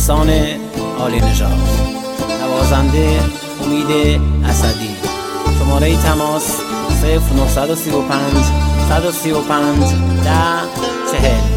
احسان عالی نژاد، نوازنده امید اسدی. شماره تماس 0935 135 10 40.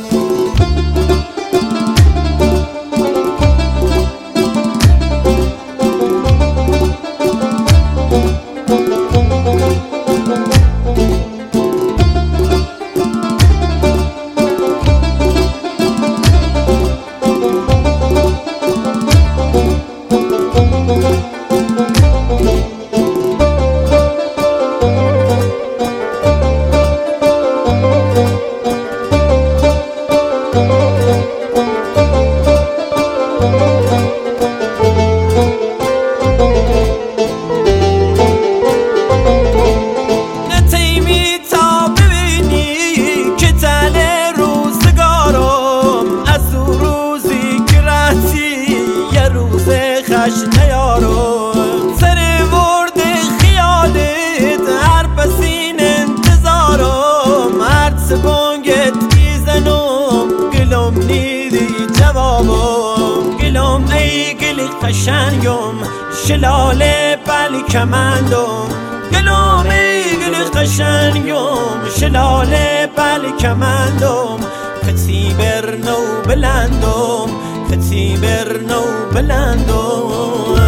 نیارم سر ورد خیالت هر پسین انتظارم هر سبانگت میزنم گلم نیدی جوابم گلم ای گل قشنگم شلاله بل کمندم گلم ای گل قشنگم شلاله بل کمندم خطی بر نو بلندم خطی بر نو بلندم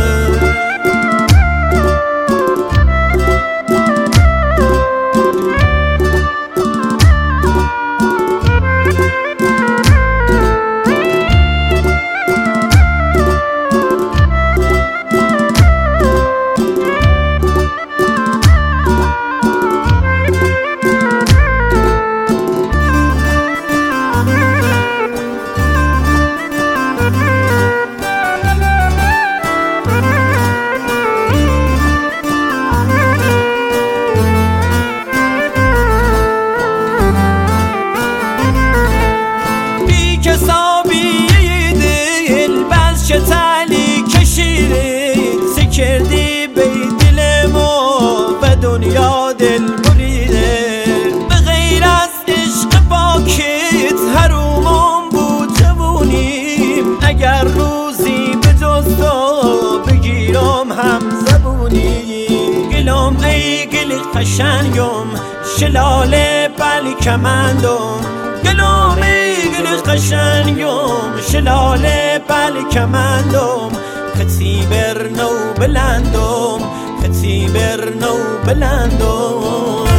تلی کشیدی سکردی بی دلمو و دنیا دل بریده به غیر از عشق پاکت حرومم بود جوونیم اگر روزی به جز تو بگیرم هم زبونی گلم ای گل قشنگم شلاله بل کمندم گلم ای گل قشنگم شلاله بل کمندم خطی بر نو بلندم خطی بر نو بلندم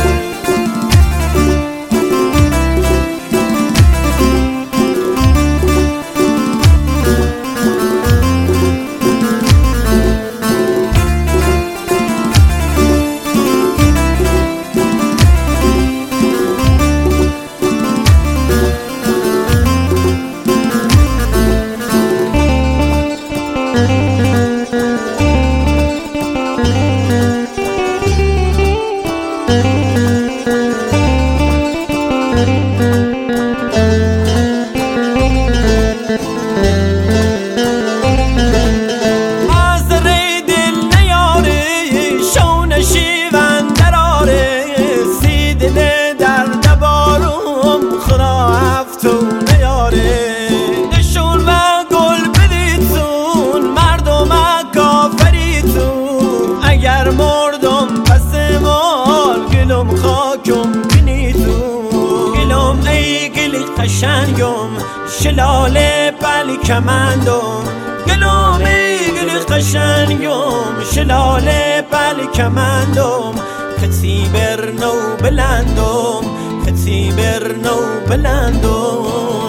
قشنگم شلاله بل کمندم گلم ای گل قشنگم شلاله بل کمندم خطی بر نو بلندم خطی بر نو بلندم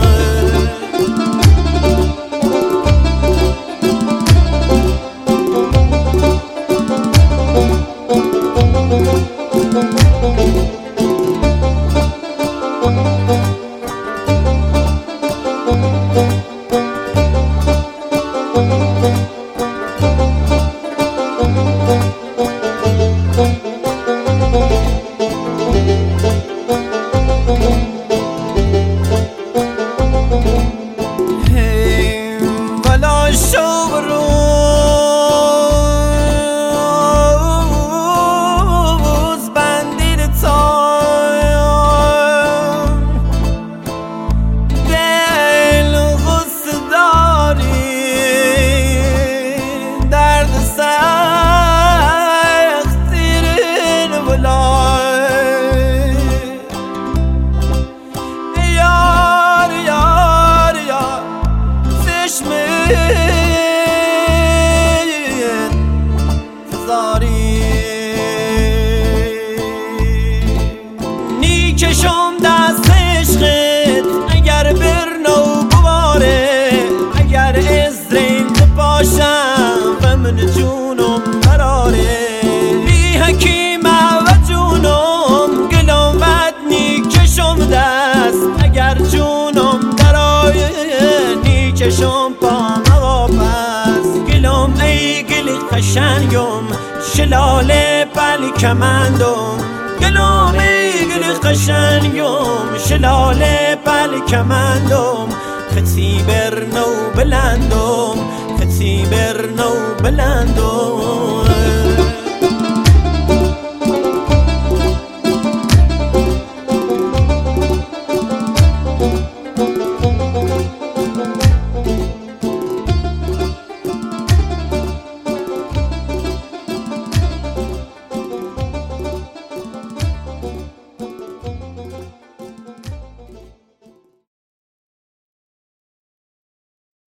سواری نیکشم دست عشقت اگر برنو بواره اگر ازرند باشم و من جونم قراره بی حکیمه و جونم گلم ود نیکشم دست اگر جونم درایه نیکشم پام واپس گلم ای گل قشنگم شلاله بل کمندم گلم ای گل قشنگم شلاله بل کمندم خطی برنو بلندم خطی برنو بلندم